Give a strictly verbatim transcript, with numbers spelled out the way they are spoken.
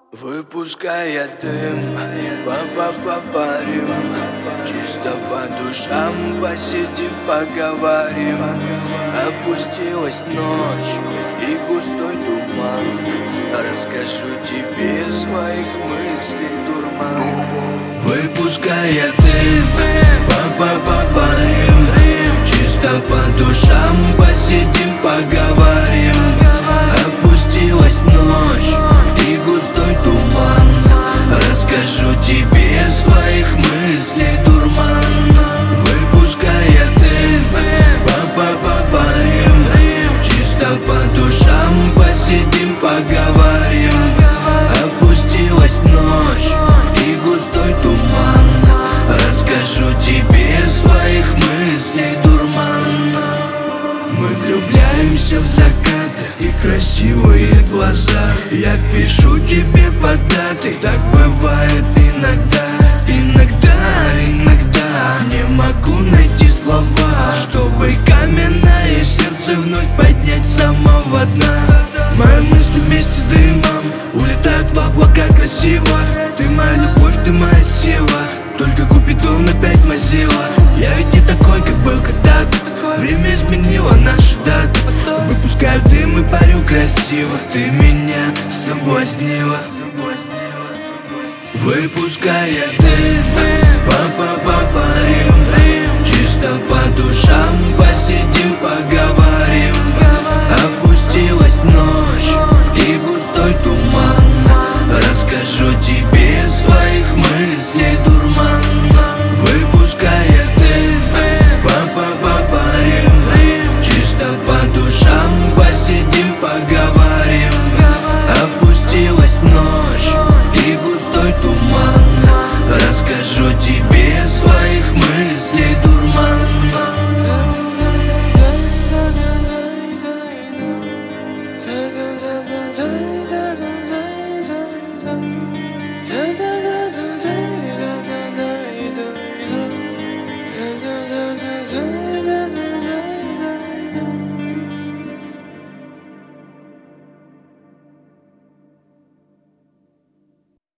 Выпуская дым, па-па-па-парим, чисто по душам посидим, поговорим. Опустилась ночь и густой туман, расскажу тебе своих мыслей дурман. Выпуская дым, па-па-па-парим, чисто по душам посидим, поговорим. Опустилась ночь и густой туман, расскажу тебе своих мыслей дурман. Выпуская дым, па-па-па-парим, чисто по душам посидим, поговорим. Опустилась ночь и густой туман, расскажу тебе своих мыслей дурман. Мы влюбляемся в закаты и красивые глаза. Я пишу тебе под датой, так бывает иногда. Иногда, иногда не могу найти слова, чтобы каменное сердце вновь поднять с самого дна. Мои мысли вместе с дымом улетают в облака красиво. Ты моя любовь, ты моя сила, только Купидон опять мазила. Я ведь не такой, как был когда-то, время изменило наши даты. Выпускаю дым и парю красиво, ты меня соблазнила. Выпуская дым, па-па-па-парим, чисто по душам посидим, поговорим. Опустилась ночь и густой туман, расскажу тебе своих мыслей дурман. Выпуская дым, па-па-па-парим, чисто по душам посидим, поговорим. Опустилась ночь и густой туман, расскажу тебе своих мыслей дурман. Da da da